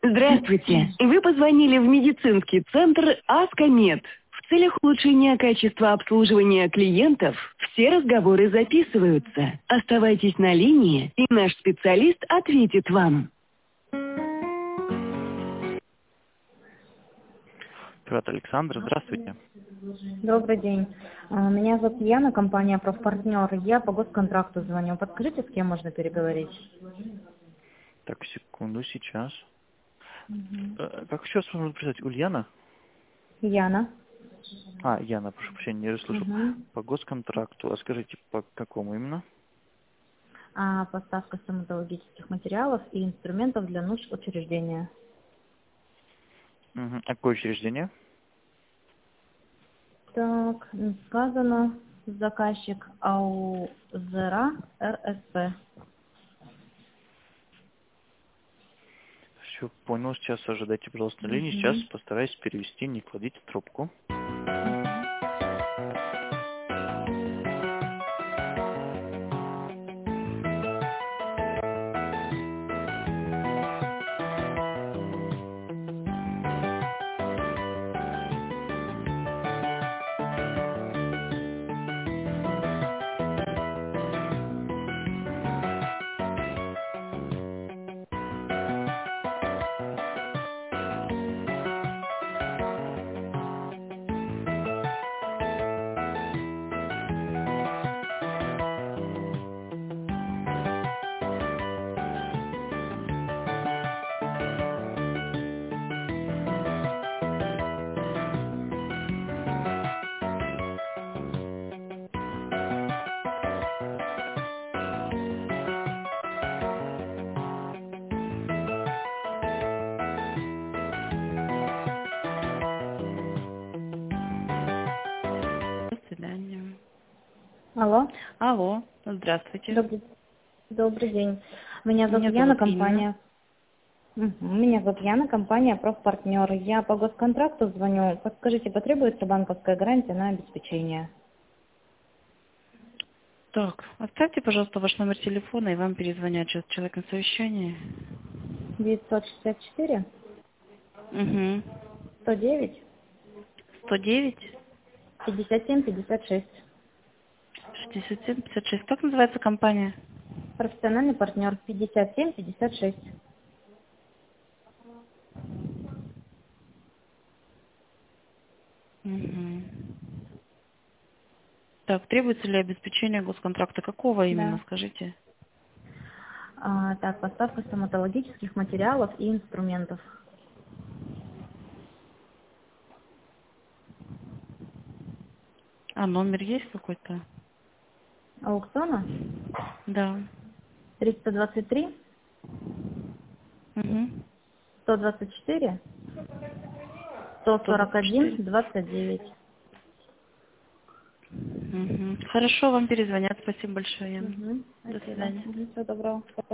Здравствуйте. Вы позвонили в медицинский центр «Аскомед». В целях улучшения качества обслуживания клиентов все разговоры записываются. Оставайтесь на линии, и наш специалист ответит вам. Привет, Александр, здравствуйте. Добрый день. Меня зовут Яна, компания «Профпартнер». Я по госконтракту звоню. Подскажите, с кем можно переговорить? Так, секунду, сейчас. Мгм. Как еще вас можно представить? Ульяна? Яна. Яна, прошу прощения, не расслышал. Мгм. По госконтракту. А скажите, по какому именно? Поставка стоматологических материалов и инструментов для нужд учреждения. Угу. А какое учреждение? Так, сказано заказчик АУЗРА РСП. Все, понял. Сейчас ожидайте, пожалуйста, на линии. Сейчас Мгм. постараюсь перевести, не кладите трубку. Мгм. До свидания. Алло. Алло, здравствуйте. Добрый день. Меня зовут Меня Яна, зовут Инна. компания. Меня зовут Яна, компания «Профпартнер». Я по госконтракту звоню. Подскажите, потребуется банковская гарантия на обеспечение? Так, оставьте, пожалуйста, ваш номер телефона, и вам перезвонят сейчас человек на совещании. 964 Угу. 109 109 57 56. 67 56. Как называется компания? Профессиональный партнер 57 56. Угу. Так, требуется ли обеспечение госконтракта? Какого именно, Да. скажите? Так, поставка стоматологических материалов и инструментов. А номер есть какой-то? Аукциона Да. 323 Угу. 124 141 124. 29. Угу. Хорошо, вам перезвонят. Спасибо большое, Яна. До Спасибо. свидания. Всего доброго.